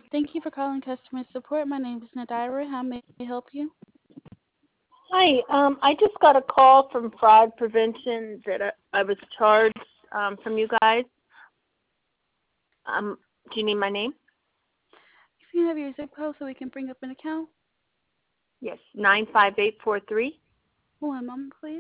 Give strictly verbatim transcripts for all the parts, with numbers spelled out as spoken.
Thank you for calling customer support. My name is Nadira. How may I help you? Hi, um, I just got a call from fraud prevention that I, I was charged um, from you guys. Um, do you need my name? If you have your zip code so we can bring up an account. Yes, nine five eight four three. One moment, please.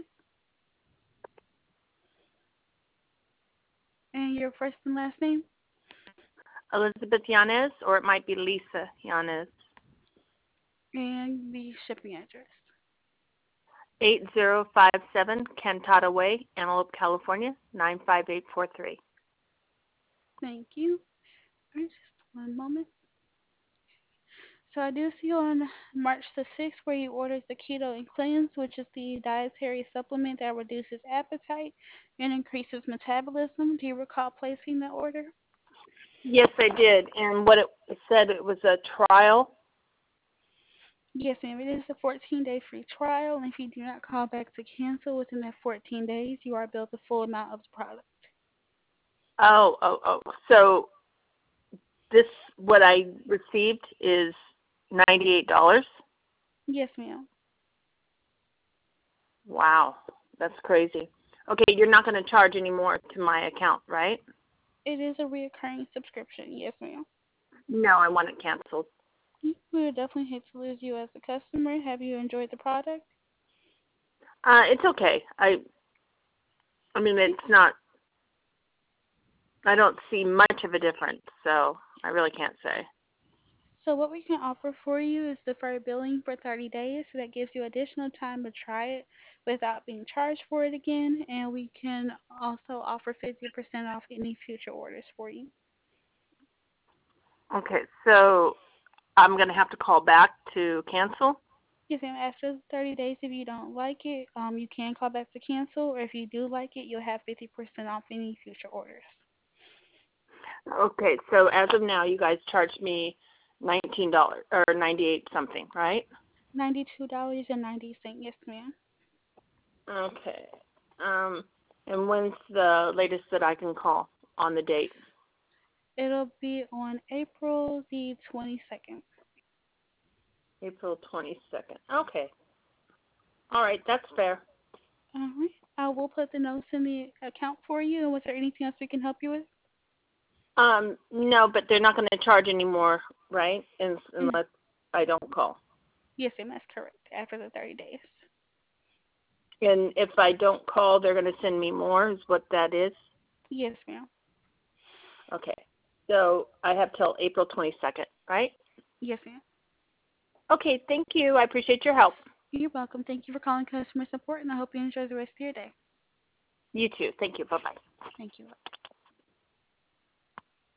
And your first and last name? Elizabeth Yanez, or it might be Lisa Yanez. And the shipping address. eight zero five seven Cantata Way, Antelope, California, nine five eight four three. Thank you. All right, just one moment. So I do see on March the sixth where you ordered the Keto and Cleanse, which is the dietary supplement that reduces appetite and increases metabolism. Do you recall placing the order? Yes, I did. And what it, it said, it was a trial. Yes, ma'am. It is a fourteen-day free trial, and if you do not call back to cancel within that fourteen days, you are billed the full amount of the product. Oh, oh, oh. So this, what I received is ninety-eight dollars. Yes, ma'am. Wow, that's crazy. Okay, you're not going to charge any more to my account, right? It is a reoccurring subscription. Yes, ma'am. No, I want it canceled. We would definitely hate to lose you as a customer. Have you enjoyed the product? Uh, it's okay. I, I mean, it's not. I don't see much of a difference, so I really can't say. So what we can offer for you is deferred billing for thirty days. So that gives you additional time to try it without being charged for it again. And we can also offer fifty percent off any future orders for you. Okay, so I'm going to have to call back to cancel. Yes, ma'am. After thirty days, if you don't like it, um, you can call back to cancel. Or if you do like it, you'll have fifty percent off any future orders. Okay, so as of now, you guys charged me nineteen dollars or ninety-eight something, right? ninety-two dollars and ninety cents. Yes, ma'am. Okay. Um, and when's the latest that I can call on the date? It'll be on April the twenty-second. April twenty-second. Okay. All right, that's fair. All right. I will put the notes in the account for you. And was there anything else we can help you with? Um, no, but they're not going to charge any more, right? Un- Mm. unless I don't call. Yes, ma'am. That's correct. After the thirty days. And if I don't call, they're going to send me more, is what that is? Yes, ma'am. Okay. So I have till April twenty-second, right? Yes, ma'am. Okay, thank you. I appreciate your help. You're welcome. Thank you for calling customer support, and I hope you enjoy the rest of your day. You too. Thank you. Bye-bye. Thank you.